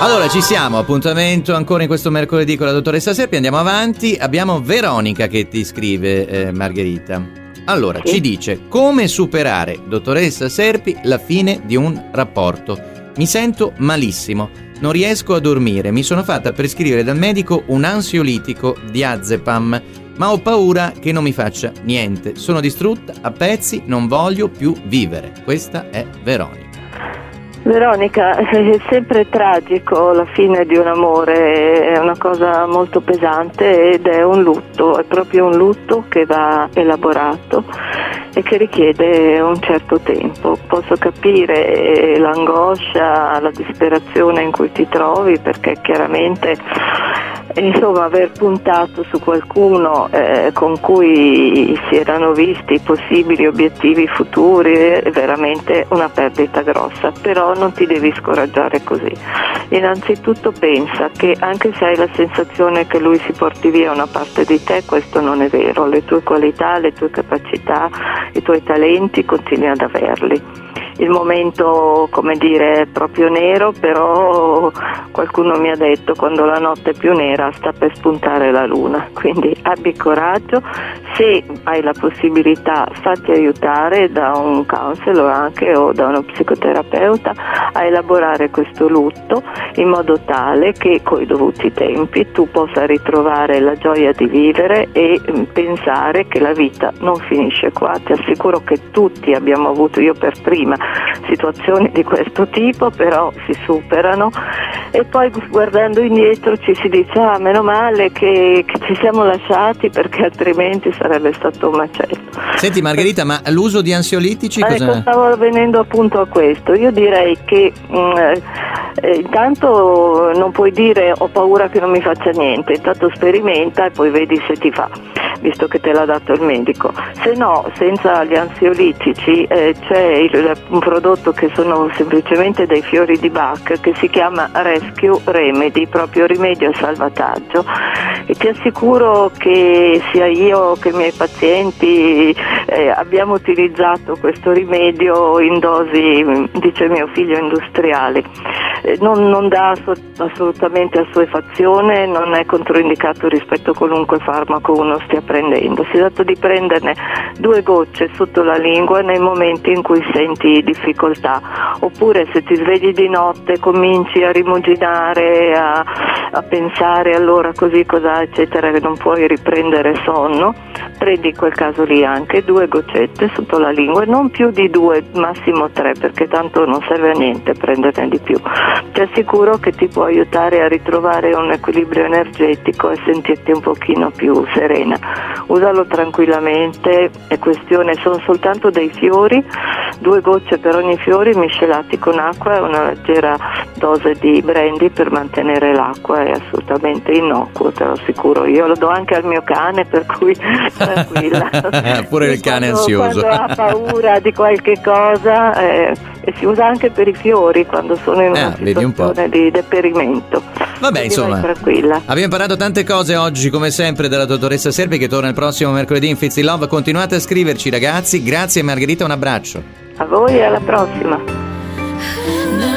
Allora ci siamo, appuntamento ancora in questo mercoledì con la dottoressa Serpi, andiamo avanti, abbiamo Veronica che ti scrive, Margherita. Allora, ci dice: come superare, dottoressa Serpi, la fine di un rapporto? Mi sento malissimo, non riesco a dormire, mi sono fatta prescrivere dal medico un ansiolitico diazepam, ma ho paura che non mi faccia niente, sono distrutta, a pezzi, non voglio più vivere. Questa è Veronica. Veronica, è sempre tragico la fine di un amore, è una cosa molto pesante ed è un lutto, è proprio un lutto che va elaborato e che richiede un certo tempo. Posso capire l'angoscia, la disperazione in cui ti trovi, perché chiaramente aver puntato su qualcuno con cui si erano visti possibili obiettivi futuri è veramente una perdita grossa, però non ti devi scoraggiare così. Innanzitutto pensa che anche se hai la sensazione che lui si porti via una parte di te, questo non è vero, le tue qualità, le tue capacità, i tuoi talenti continui ad averli. Il momento, come dire, è proprio nero, però qualcuno mi ha detto quando la notte è più nera sta per spuntare la luna, quindi abbi coraggio, se hai la possibilità fatti aiutare da un counselor anche o da uno psicoterapeuta a elaborare questo lutto in modo tale che coi dovuti tempi tu possa ritrovare la gioia di vivere e pensare che la vita non finisce qua. Ti assicuro che tutti abbiamo avuto, io per prima, situazioni di questo tipo, però si superano e poi guardando indietro ci si dice meno male che ci siamo lasciati, perché altrimenti sarebbe stato un macello. Senti Margherita, ma l'uso di ansiolitici cosa? Stavo venendo appunto a questo. Io direi che intanto non puoi dire ho paura che non mi faccia niente, intanto sperimenta e poi vedi se ti fa, visto che te l'ha dato il medico. Se no, senza gli ansiolitici c'è un prodotto che sono semplicemente dei fiori di Bach che si chiama Rescue Remedy, proprio rimedio e salvataggio, e ti assicuro che sia io che i miei pazienti abbiamo utilizzato questo rimedio in dosi, dice mio figlio, industriali. Non dà assolutamente assuefazione, non è controindicato rispetto a qualunque farmaco uno stia prendendo. Si tratta di prenderne 2 gocce sotto la lingua nei momenti in cui senti difficoltà, oppure se ti svegli di notte cominci a rimuginare, a pensare allora così cos'ha eccetera, che non puoi riprendere sonno, prendi in quel caso lì anche 2 goccette sotto la lingua, non più di 2, massimo 3, perché tanto non serve a niente prenderne di più. Ti assicuro che ti può aiutare a ritrovare un equilibrio energetico e sentirti un pochino più serena. Usalo tranquillamente, è questione, sono soltanto dei fiori, 2 gocce per ogni fiore miscelati con acqua e una leggera dose di brandy per mantenere l'acqua, è assolutamente innocuo, te lo assicuro. Io lo do anche al mio cane, per cui tranquilla. Pure il cane ansioso. Quando ha paura di qualche cosa, e si usa anche per i fiori quando sono in una situazione di deperimento. Vabbè, insomma, tranquilla. Abbiamo imparato tante cose oggi, come sempre, dalla dottoressa Serpi, che torna il prossimo mercoledì in Fizzy Love. Continuate a scriverci, ragazzi. Grazie Margherita, un abbraccio. A voi e alla prossima.